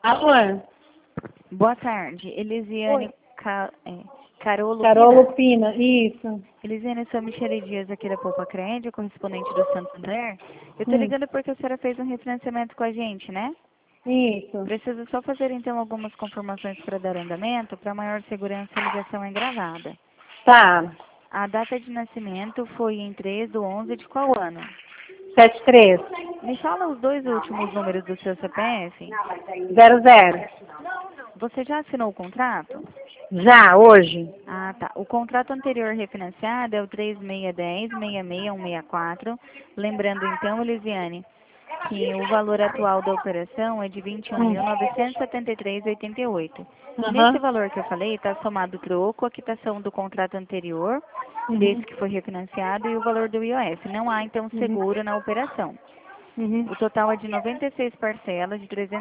Alô? Boa tarde, Elisiane Oi. Carolo Carolo Pina. Pina, isso. Elisiane, eu sou a Michele Dias aqui da Poupa Crédito, correspondente do Santander. Eu tô Hum, ligando porque a senhora fez um refinanciamento com a gente, né? isso. Preciso só fazer então algumas confirmações para dar andamento. Para maior segurança, a ligação é gravada. Tá. A data de nascimento foi em 3/11 de qual ano? 73. Me fala os dois últimos números do seu CPF. 00. Você já assinou o contrato? Já, hoje. Ah, tá. O contrato anterior refinanciado é o 3610-66164. Lembrando então, Elisiane, que o valor atual da operação é de Hum. 21.973,88. Nesse Aham. valor que eu falei, está somado o troco, a quitação do contrato anterior, desse Uhum. que foi refinanciado, e o valor do IOF. Não há, então, Uhum. seguro na operação. Uhum. O total é de 96 parcelas de R$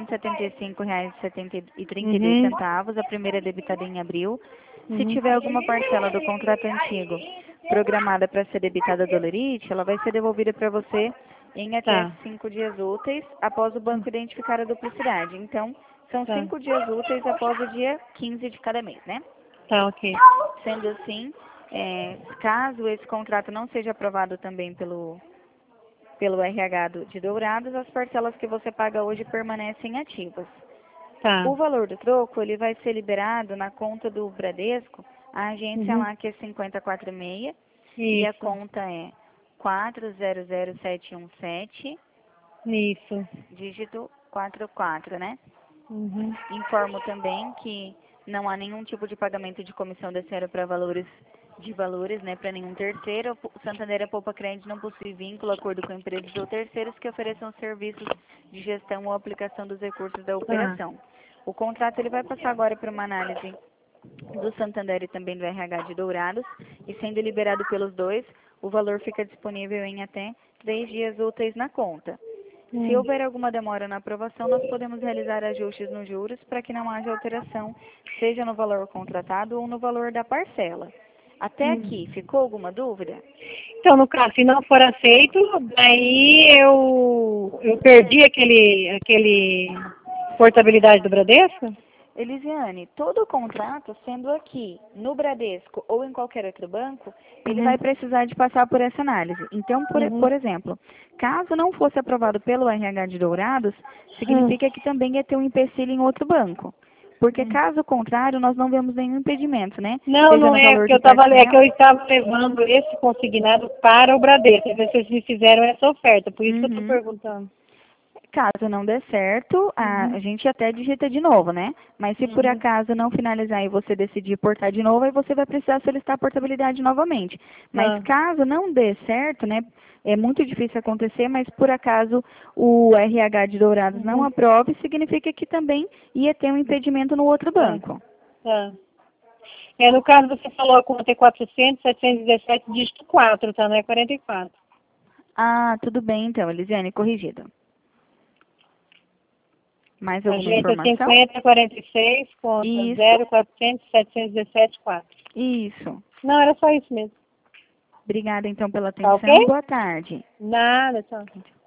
375,32 Uhum. centavos, a primeira é debitada em abril. Se Uhum. tiver alguma parcela do contrato antigo programada para ser debitada do Lerite, ela vai ser devolvida para você em até Tá. 5 dias úteis após o banco identificar a duplicidade. Então, são Tá. 5 dias úteis após o dia 15 de cada mês, né? Tá, ok. Sendo assim, caso esse contrato não seja aprovado também pelo RH de Dourados, as parcelas que você paga hoje permanecem ativas. Tá. O valor do troco, ele vai ser liberado na conta do Bradesco, a agência Uhum. lá que é 5046 e a Isso. conta é 400717, Isso. dígito 44, né? Uhum. Informo também que não há nenhum tipo de pagamento de comissão da senhora para valores, né, para nenhum terceiro. O Santander e a Poupa Crédito não possui vínculo, acordo com empresas ou terceiros que ofereçam serviços de gestão ou aplicação dos recursos da Tá. operação. O contrato ele vai passar agora para uma análise do Santander e também do RH de Dourados, e sendo liberado pelos dois, o valor fica disponível em até 3 dias úteis na conta. Se Hum. houver alguma demora na aprovação, nós podemos realizar ajustes nos juros para que não haja alteração, seja no valor contratado ou no valor da parcela. Até aqui, Hum. ficou alguma dúvida? Então, no caso, se não for aceito, daí eu perdi aquele portabilidade do Bradesco? Elisiane, todo contrato, sendo aqui no Bradesco ou em qualquer outro banco, ele vai Uhum. precisar de passar por essa análise. Então, por Uhum. exemplo, caso não fosse aprovado pelo RH de Dourados, Hum. significa que também ia ter um empecilho em outro banco. Porque Hum. caso contrário, nós não vemos nenhum impedimento, né? Não, Seja não no é, valor porque de é que parcela. eu estava levando esse consignado para o Bradesco. Vocês me fizeram essa oferta, por isso que eu estou Uhum. perguntando. Caso não dê certo, a Uhum. gente até digita de novo, né? Mas se por Uhum. acaso não finalizar e você decidir portar de novo, aí você vai precisar solicitar a portabilidade novamente. Mas Tá. caso não dê certo, né? É muito difícil acontecer, mas por acaso o RH de Dourados não Uhum. aprove, significa que também ia ter um impedimento no outro Tá. banco. Tá. É, no caso, você falou a conta é 400, 717, dígito 4, tá? Não é 44. Ah, tudo bem então, Elisiane, corrigido. Mais alguma Agência informação? 5046, conta Isso, 0400, 717, 4. isso. Não, era só isso mesmo. Obrigada então pela Tá ok? atenção. Boa tarde. Nada, tchau.